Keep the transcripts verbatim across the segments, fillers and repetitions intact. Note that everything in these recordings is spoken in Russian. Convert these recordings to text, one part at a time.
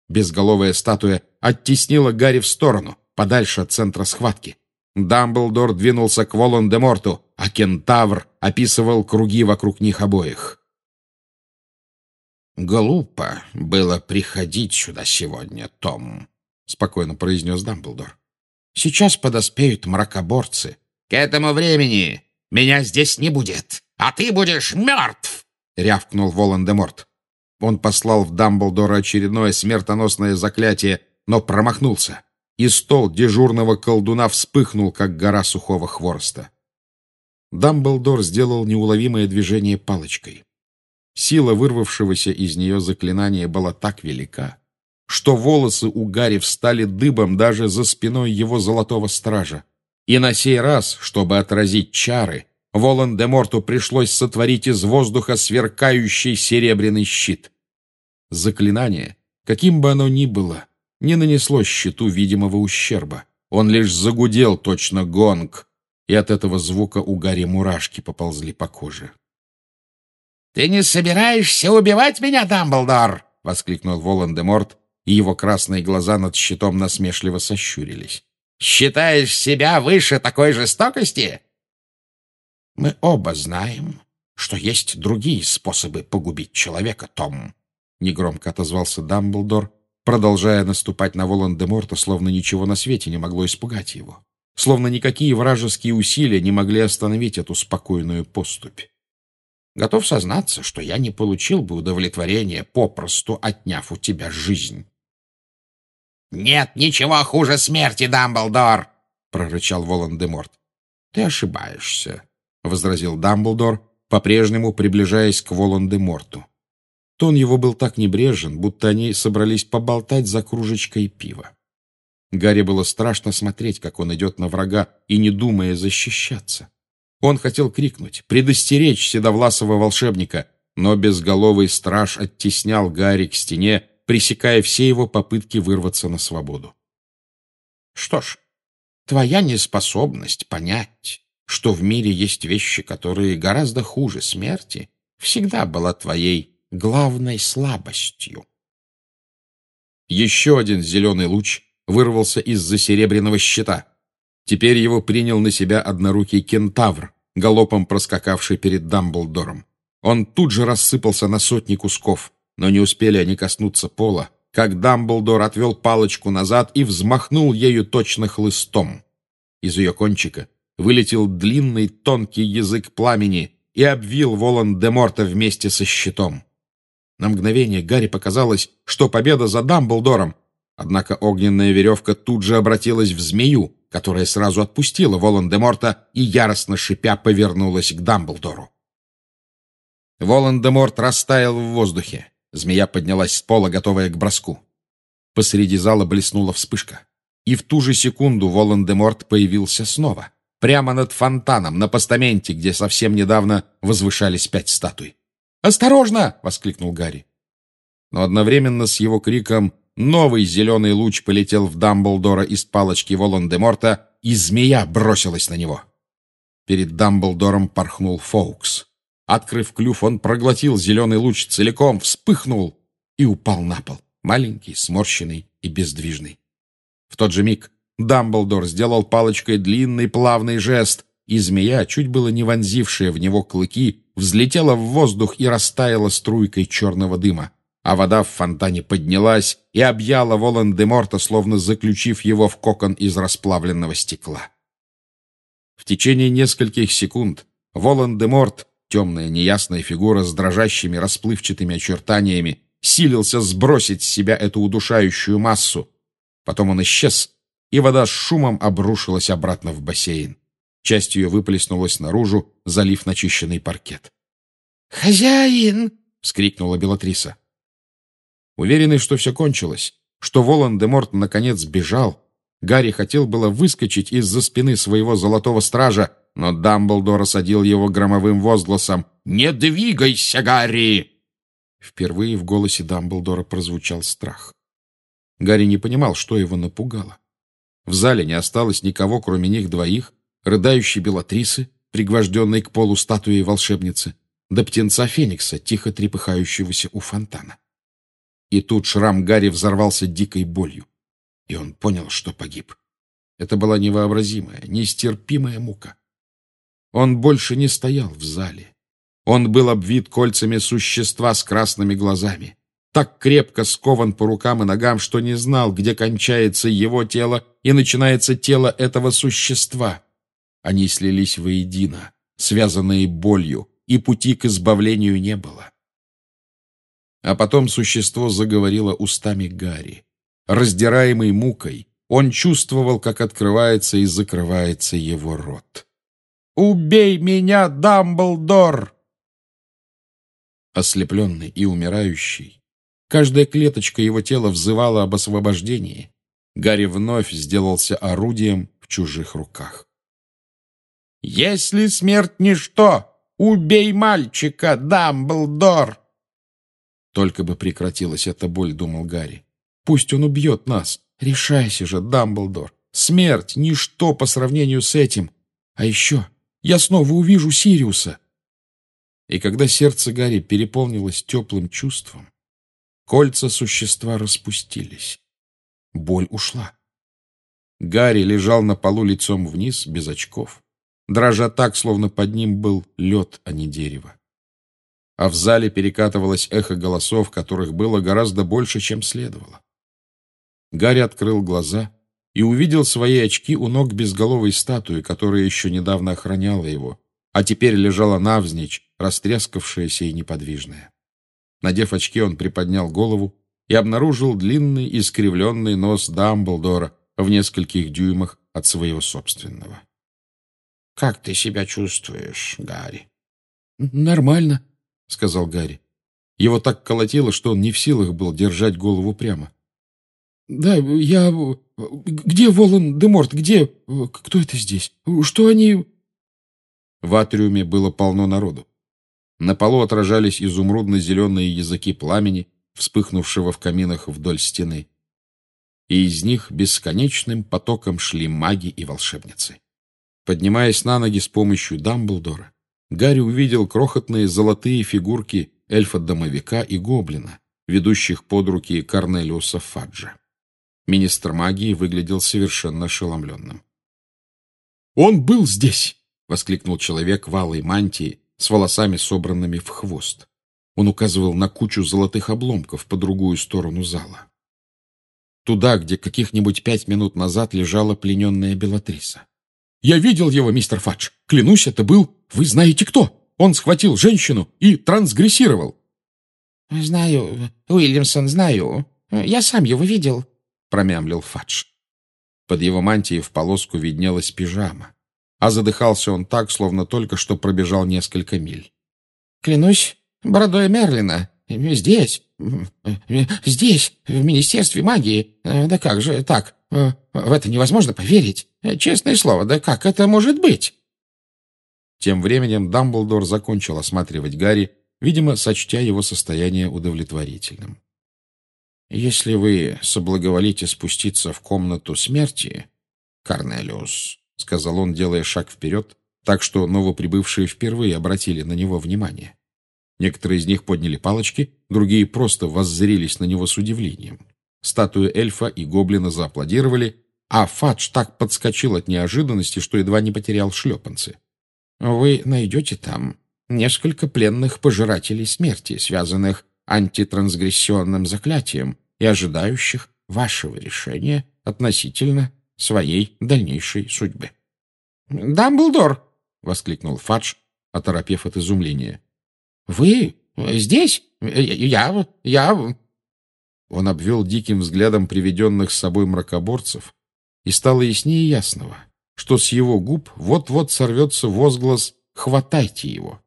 Безголовая статуя оттеснила Гарри в сторону, подальше от центра схватки. Дамблдор двинулся к Волан-де-Морту, а кентавр описывал круги вокруг них обоих. «Глупо было приходить сюда сегодня, Том», — спокойно произнес Дамблдор. «Сейчас подоспеют мракоборцы. К этому времени меня здесь не будет, а ты будешь мертв!» — рявкнул Волан-де-Морт. Он послал в Дамблдора очередное смертоносное заклятие, но промахнулся, и стол дежурного колдуна вспыхнул, как гора сухого хвороста. Дамблдор сделал неуловимое движение палочкой. Сила вырвавшегося из нее заклинания была так велика, что волосы у Гарри встали дыбом даже за спиной его золотого стража. И на сей раз, чтобы отразить чары, Волан-де-Морту пришлось сотворить из воздуха сверкающий серебряный щит. Заклинание, каким бы оно ни было, не нанесло щиту видимого ущерба. Он лишь загудел точно гонг, и от этого звука у Гарри мурашки поползли по коже. «Ты не собираешься убивать меня, Дамблдор?» — воскликнул Волан-де-Морт, и его красные глаза над щитом насмешливо сощурились. «Считаешь себя выше такой жестокости?» «Мы оба знаем, что есть другие способы погубить человека, Том», — негромко отозвался Дамблдор, продолжая наступать на Волан-де-Морта, словно ничего на свете не могло испугать его, словно никакие вражеские усилия не могли остановить эту спокойную поступь. «Готов сознаться, что я не получил бы удовлетворения, попросту отняв у тебя жизнь». «Нет ничего хуже смерти, Дамблдор!» — прорычал Волан-де-Морт. «Ты ошибаешься», — возразил Дамблдор, по-прежнему приближаясь к Волан-де-Морту. Тон его был так небрежен, будто они собрались поболтать за кружечкой пива. Гарри было страшно смотреть, как он идет на врага, и не думая защищаться. Он хотел крикнуть, предостеречь седовласого волшебника, но безголовый страж оттеснял Гарри к стене, пресекая все его попытки вырваться на свободу. «Что ж, твоя неспособность понять, что в мире есть вещи, которые гораздо хуже смерти, всегда была твоей главной слабостью». Еще один зеленый луч вырвался из-за серебряного щита. Теперь его принял на себя однорукий кентавр, галопом проскакавший перед Дамблдором. Он тут же рассыпался на сотни кусков, но не успели они коснуться пола, как Дамблдор отвел палочку назад и взмахнул ею точно хлыстом. Из ее кончика вылетел длинный тонкий язык пламени и обвил Волан-де-Морта вместе со щитом. На мгновение Гарри показалось, что победа за Дамблдором, однако огненная веревка тут же обратилась в змею, которая сразу отпустила Волан-де-Морта и, яростно шипя, повернулась к Дамблдору. Волан-де-Морт растаял в воздухе. Змея поднялась с пола, готовая к броску. Посреди зала блеснула вспышка. И в ту же секунду Волан-де-Морт появился снова, прямо над фонтаном, на постаменте, где совсем недавно возвышались пять статуй. «Осторожно!» — воскликнул Гарри. Но одновременно с его криком новый зеленый луч полетел в Дамблдора из палочки Волан-де-Морта, и змея бросилась на него. Перед Дамблдором порхнул Фоукс. Открыв клюв, он проглотил зеленый луч целиком, вспыхнул и упал на пол, маленький, сморщенный и бездвижный. В тот же миг Дамблдор сделал палочкой длинный плавный жест, и змея, чуть было не вонзившая в него клыки, взлетела в воздух и растаяла струйкой черного дыма, а вода в фонтане поднялась и объяла Волан-де-Морта, словно заключив его в кокон из расплавленного стекла. В течение нескольких секунд Волан-де-Морт, темная неясная фигура с дрожащими расплывчатыми очертаниями, силился сбросить с себя эту удушающую массу. Потом он исчез, и вода с шумом обрушилась обратно в бассейн. Часть ее выплеснулась наружу, залив начищенный паркет. «Хозяин!» — вскрикнула Белатриса. Уверенный, что все кончилось, что Волан-де-Морт наконец бежал, Гарри хотел было выскочить из-за спины своего золотого стража, но Дамблдор осадил его громовым возгласом: «Не двигайся, Гарри!» Впервые в голосе Дамблдора прозвучал страх. Гарри не понимал, что его напугало. В зале не осталось никого, кроме них двоих, рыдающей Белатрисы, пригвожденной к полу статуей волшебницы, до птенца Феникса, тихо трепыхающегося у фонтана. И тут шрам Гарри взорвался дикой болью, и он понял, что погиб. Это была невообразимая, нестерпимая мука. Он больше не стоял в зале. Он был обвит кольцами существа с красными глазами, так крепко скован по рукам и ногам, что не знал, где кончается его тело и начинается тело этого существа. Они слились воедино, связанные болью, и пути к избавлению не было. А потом существо заговорило устами Гарри. Раздираемый мукой, он чувствовал, как открывается и закрывается его рот. «Убей меня, Дамблдор!» Ослепленный и умирающий, каждая клеточка его тела взывала об освобождении. Гарри вновь сделался орудием в чужих руках. «Если смерть ничто, убей мальчика, Дамблдор!» Только бы прекратилась эта боль, думал Гарри. Пусть он убьет нас. Решайся же, Дамблдор. Смерть — ничто по сравнению с этим. А еще я снова увижу Сириуса. И когда сердце Гарри переполнилось теплым чувством, кольца существа распустились. Боль ушла. Гарри лежал на полу лицом вниз, без очков, дрожа так, словно под ним был лед, а не дерево. А в зале перекатывалось эхо голосов, которых было гораздо больше, чем следовало. Гарри открыл глаза и увидел свои очки у ног безголовой статуи, которая еще недавно охраняла его, а теперь лежала навзничь, растрескавшаяся и неподвижная. Надев очки, он приподнял голову и обнаружил длинный искривленный нос Дамблдора в нескольких дюймах от своего собственного. — Как ты себя чувствуешь, Гарри? — Нормально, — сказал Гарри. Его так колотило, что он не в силах был держать голову прямо. — Да, я... Где Волан-де-Морт? Где... Кто это здесь? Что они... В атриуме было полно народу. На полу отражались изумрудно-зеленые языки пламени, вспыхнувшего в каминах вдоль стены. И из них бесконечным потоком шли маги и волшебницы. Поднимаясь на ноги с помощью Дамблдора, Гарри увидел крохотные золотые фигурки эльфа-домовика и гоблина, ведущих под руки Корнелиуса Фаджа. Министр магии выглядел совершенно ошеломленным. «Он был здесь!» — воскликнул человек в алой мантии с волосами, собранными в хвост. Он указывал на кучу золотых обломков по другую сторону зала. Туда, где каких-нибудь пять минут назад лежала плененная Белатриса. «Я видел его, мистер Фадж. Клянусь, это был... Вы знаете кто? Он схватил женщину и трансгрессировал». «Знаю, Уильямсон, знаю. Я сам его видел», — промямлил Фадж. Под его мантией в полоску виднелась пижама, а задыхался он так, словно только что пробежал несколько миль. «Клянусь бородой Мерлина. Здесь, здесь, в Министерстве магии. Да как же так? В это невозможно поверить. Честное слово, да как это может быть?» Тем временем Дамблдор закончил осматривать Гарри, видимо, сочтя его состояние удовлетворительным. «Если вы соблаговолите спуститься в комнату смерти, Корнелиус», — сказал он, делая шаг вперед, так что новоприбывшие впервые обратили на него внимание. Некоторые из них подняли палочки, другие просто воззрелись на него с удивлением. Статуи эльфа и гоблина зааплодировали, а Фадж так подскочил от неожиданности, что едва не потерял шлепанцы. «Вы найдете там несколько пленных пожирателей смерти, связанных антитрансгрессионным заклятием и ожидающих вашего решения относительно своей дальнейшей судьбы». «Дамблдор!» — воскликнул Фадж, оторопев от изумления. «Вы здесь? Я... я...» Он обвел диким взглядом приведенных с собой мракоборцев, и стало яснее ясного, что с его губ вот-вот сорвется возглас «Хватайте его!».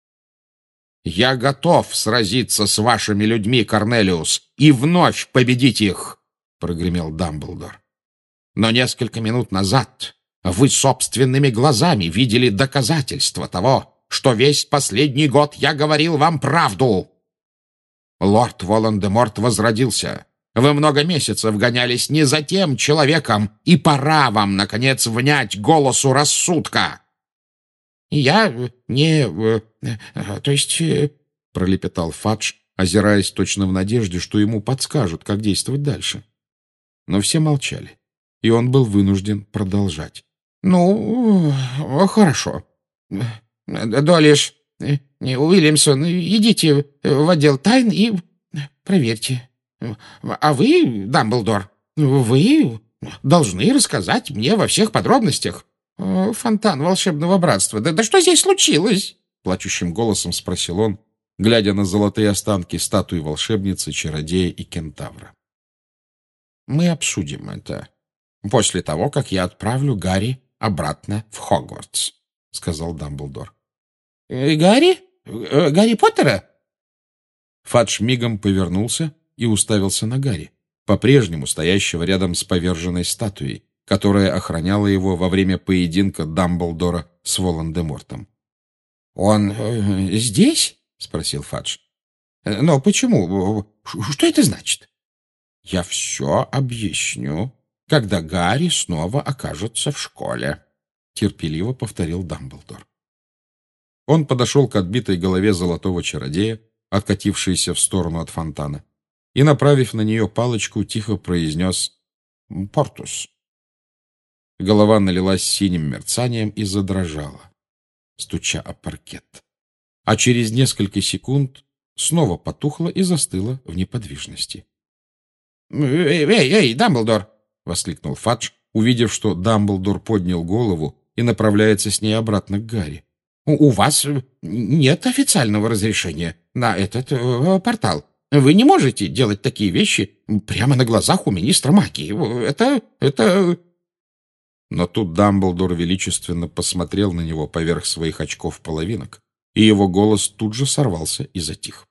«Я готов сразиться с вашими людьми, Корнелиус, и вновь победить их!» — прогремел Дамблдор. «Но несколько минут назад вы собственными глазами видели доказательства того, что весь последний год я говорил вам правду. Лорд Волан-де-Морт возродился. Вы много месяцев гонялись не за тем человеком, и пора вам, наконец, внять голосу рассудка». «Я не... то есть...» — пролепетал Фадж, озираясь точно в надежде, что ему подскажут, как действовать дальше. Но все молчали, и он был вынужден продолжать. «Ну, хорошо. Долиш, Уильямсон, идите в отдел тайн и проверьте. А вы, Дамблдор, вы должны рассказать мне во всех подробностях. Фонтан волшебного братства. Да, да что здесь случилось?» Плачущим голосом спросил он, глядя на золотые останки статуи волшебницы, чародея и кентавра. «Мы обсудим это после того, как я отправлю Гарри обратно в Хогвартс», — сказал Дамблдор. «Гарри? Гарри Поттера?» Фадж мигом повернулся и уставился на Гарри, по-прежнему стоящего рядом с поверженной статуей, которая охраняла его во время поединка Дамблдора с Волан-де-Мортом. «Он э, здесь?» — спросил Фадж. «Но почему? Что это значит?» «Я все объясню, когда Гарри снова окажется в школе», — терпеливо повторил Дамблдор. Он подошел к отбитой голове золотого чародея, откатившейся в сторону от фонтана, и, направив на нее палочку, тихо произнес «Портус». Голова налилась синим мерцанием и задрожала, стуча о паркет. А через несколько секунд снова потухла и застыла в неподвижности. «Эй, эй, эй, Дамблдор!» — воскликнул Фадж, увидев, что Дамблдор поднял голову и направляется с ней обратно к Гарри. «У, у вас нет официального разрешения на этот э, портал. Вы не можете делать такие вещи прямо на глазах у министра магии. Это... это...» Но тут Дамблдор величественно посмотрел на него поверх своих очков-половинок, и его голос тут же сорвался и затих.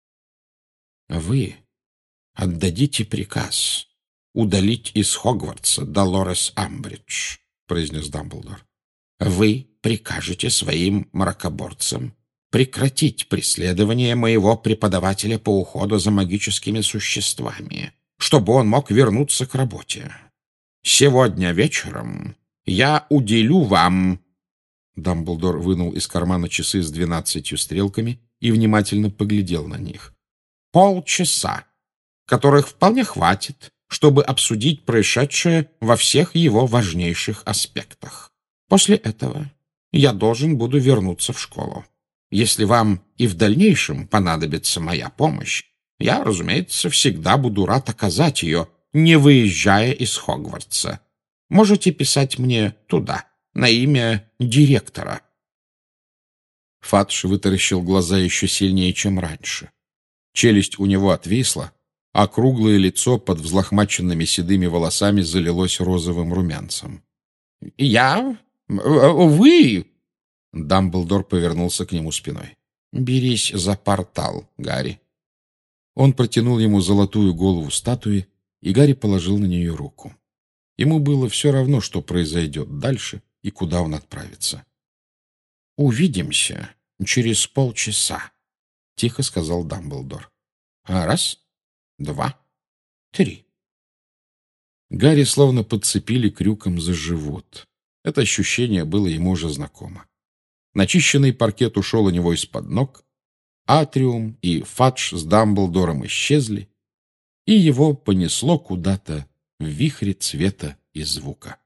«Вы отдадите приказ удалить из Хогвартса Долорес Амбридж», — произнес Дамблдор. «Вы прикажете своим мракоборцам прекратить преследование моего преподавателя по уходу за магическими существами, чтобы он мог вернуться к работе. Сегодня вечером я уделю вам...» Дамблдор вынул из кармана часы с двенадцатью стрелками и внимательно поглядел на них. «Полчаса, которых вполне хватит, чтобы обсудить происшедшее во всех его важнейших аспектах. После этого я должен буду вернуться в школу. Если вам и в дальнейшем понадобится моя помощь, я, разумеется, всегда буду рад оказать ее, не выезжая из Хогвартса. Можете писать мне туда, на имя директора». Фадж вытаращил глаза еще сильнее, чем раньше. Челюсть у него отвисла, а круглое лицо под взлохмаченными седыми волосами залилось розовым румянцем. «Я? Вы?» Дамблдор повернулся к нему спиной. «Берись за портал, Гарри». Он протянул ему золотую голову статуи, и Гарри положил на нее руку. Ему было все равно, что произойдет дальше и куда он отправится. «Увидимся через полчаса», — тихо сказал Дамблдор. «Раз, два, три». Гарри словно подцепили крюком за живот. Это ощущение было ему уже знакомо. Начищенный паркет ушел у него из-под ног, атриум и Фадж с Дамблдором исчезли, и его понесло куда-то в вихре цвета и звука.